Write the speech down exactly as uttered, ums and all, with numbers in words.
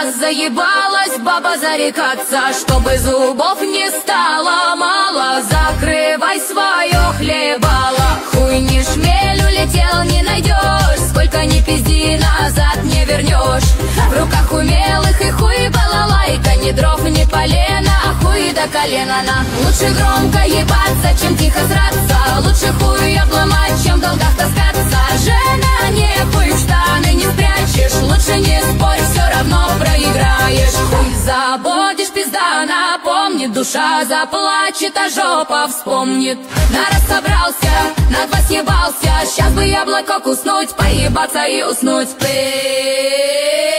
Заебалась баба зарекаться, чтобы зубов не стало мало. Закрывай свое хлебало. Хуй не шмель, улетел, не найдешь. Сколько ни пизди, назад не вернешь. В руках умелых и хуй балалайка. Ни дров, ни полена, а хуй до колена на. Лучше громко ебаться, чем тихо сраться. Лучше хуй обломать, чем в долгах таскаться. Жена, не хуй в штаны не спрячешь. Лучше не спорь, все равно проиграешь. Хуй забудешь, пизда напомнит. Душа заплачет, а жопа вспомнит. Народ собрался, на два съебался. Сейчас бы яблоко куснуть, поебаться и уснуть. Ты